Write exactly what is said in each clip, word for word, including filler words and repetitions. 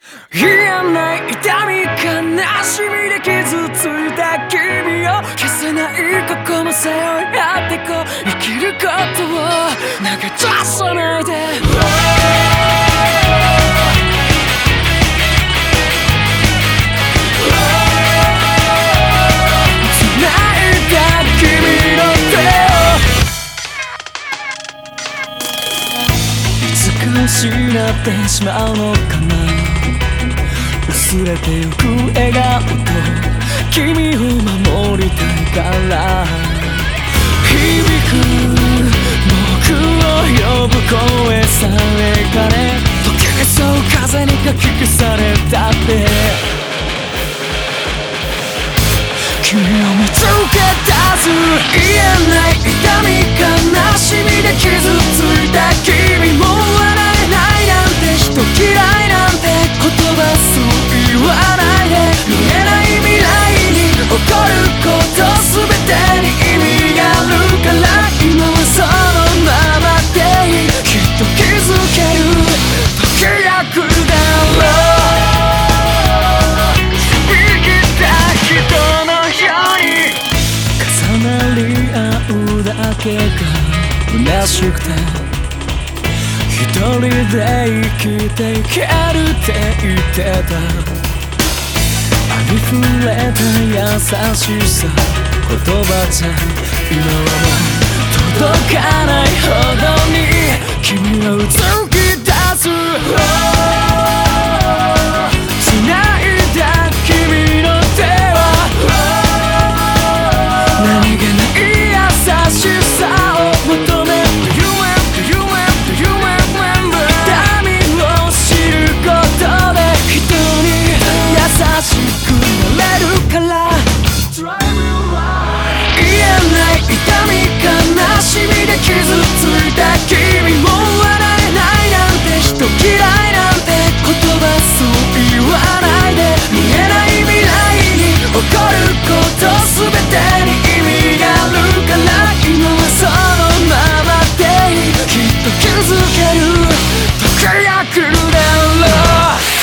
言えない痛み悲しみで傷ついた君を消せない過去も背負い合ってこう生きることを投げ出さないで繋いだ君の手をいつか失ってしまうのかな薄れてゆく笑顔と君を守りたいから響く僕を呼ぶ声さえかね時計そう風にかき消されたって君を見つけ出す言えない痛み悲しみで傷ついた君も笑えないなんて人嫌いなんて言葉そう言わないで見えない未来に起こること全てに意味があるから今はそのままでいいきっと気づける時が来るだろう生きた人のように重なり合うだけが虚しくて一人で生きていけるって言ってたありふれた優しさ言葉じゃ今はもう届かないほどに君はうつき出す繋いだ君の手は何気ない優しさを求め優しくなれるから言えない痛み悲しみで傷ついた君も笑えないなんて人嫌いなんて言葉そう言わないで見えない未来に起こること全てに意味があるから今はそのままでいいきっと気づける時が来るだろう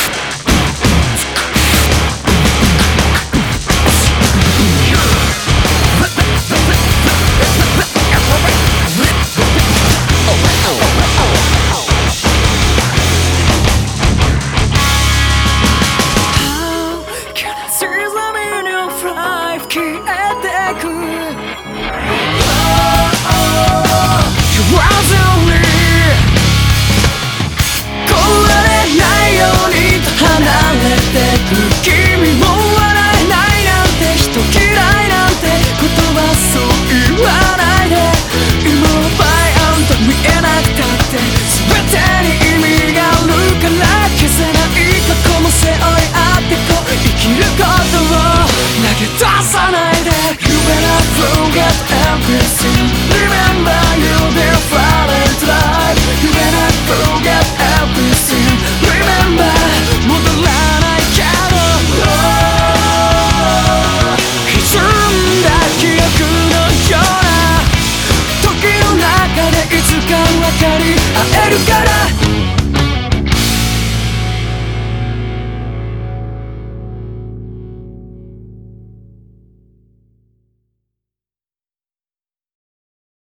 君も笑えないなんて人嫌いなんて言葉そう言わないで今はバイアンと見えなくたって全てに意味があるから消せない過去も背負い合ってこう生きることを投げ出さないで You better forget everything